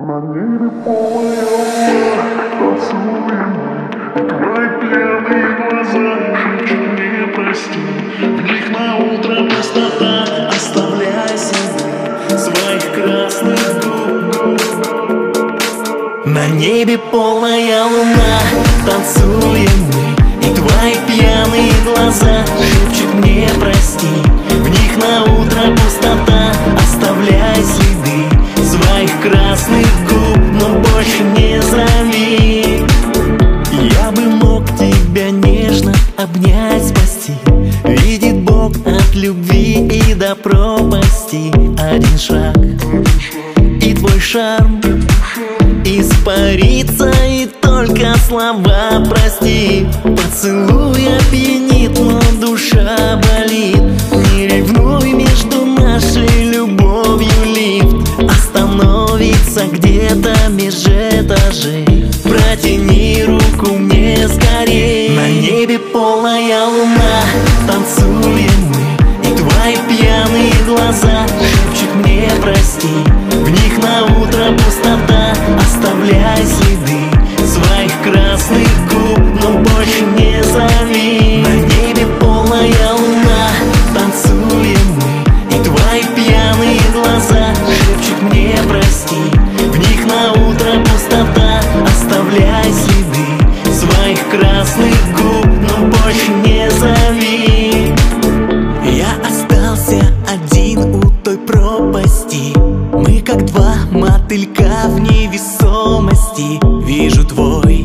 На небе полная луна, поцелуем мы, и твои пьяные глаза шепчут мне прости. В них на утро пустота, оставляя следы своих красных губ. На небе полная луна, танцуем мы, и твои пьяные глаза шепчут мне прости. В них на утро пустота, оставляя следы своих красных губ, но больше не зови. Я бы мог тебя нежно обнять, спасти. Видит Бог от любви и до пропасти. Один шаг, и твой шарм испарится, и только слова прости. Поцелуй опьянит, но душа болит. Не ревнуй, между нашей любовью лифт остановится где-то меж этажей. Протяни руку мне скорей. На небе полная луна, танцуем мы, и твои пьяные глаза шепчут мне прости. В них на утро пустота, оставляя следы своих красных губ, но больше не зови. На небе полная луна, танцуем мы, и твои пьяные глаза шепчут мне прости. В них на утро пустота, оставляя следы своих красных губ, но больше не зови. Я остался один у той пропасти. Мы как два мотылька в невесомости. Вижу твой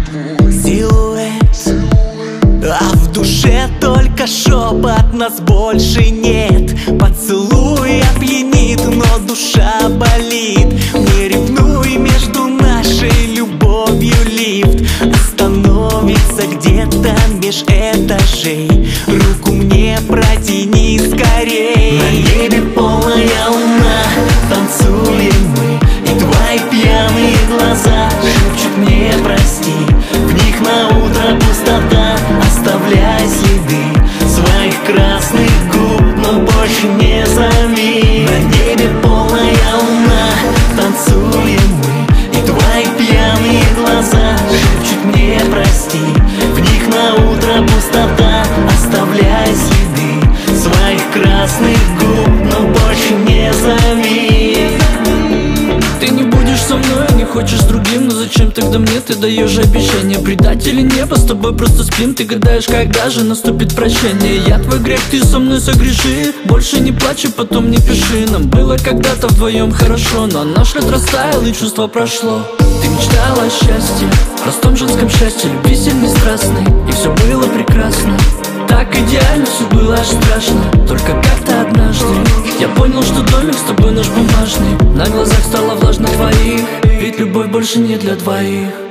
силуэт, а в душе только шепот, нас больше нет. Поцелуй опьянит, но душа болит. Не ревнуй, между нашей любовью лифт остановится где-то меж этажей. Руку мне протяни скорей. На небе полная луна, танцуем мы, и твои пьяные глаза шепчут мне прости. В них на утро пустота, оставляя следы своих красных губ, но больше не зови. На небе полная луна, танцуем мы, и твои пьяные глаза шепчут мне прости. В них на утро пустота, оставляя следы своих красных губ, но больше не зови. Ты не будешь со мной, не хочешь с другим, но зачем тогда мне ты даешь обещание? Предать или небо, с тобой просто спим. Ты гадаешь, когда же наступит прощение. Я твой грех, ты со мной согреши. Больше не плачь и потом не пиши. Нам было когда-то вдвоем хорошо, но наш лед растаял и чувство прошло. Ты мечтала о счастье, простом женском счастье, любви сильной, страстной, и все было прекрасно. Так идеально, все было аж страшно. Только как-то однажды я понял, что домик с тобой наш бумажный. На глазах стало влажно твоих, ведь любовь больше не для двоих.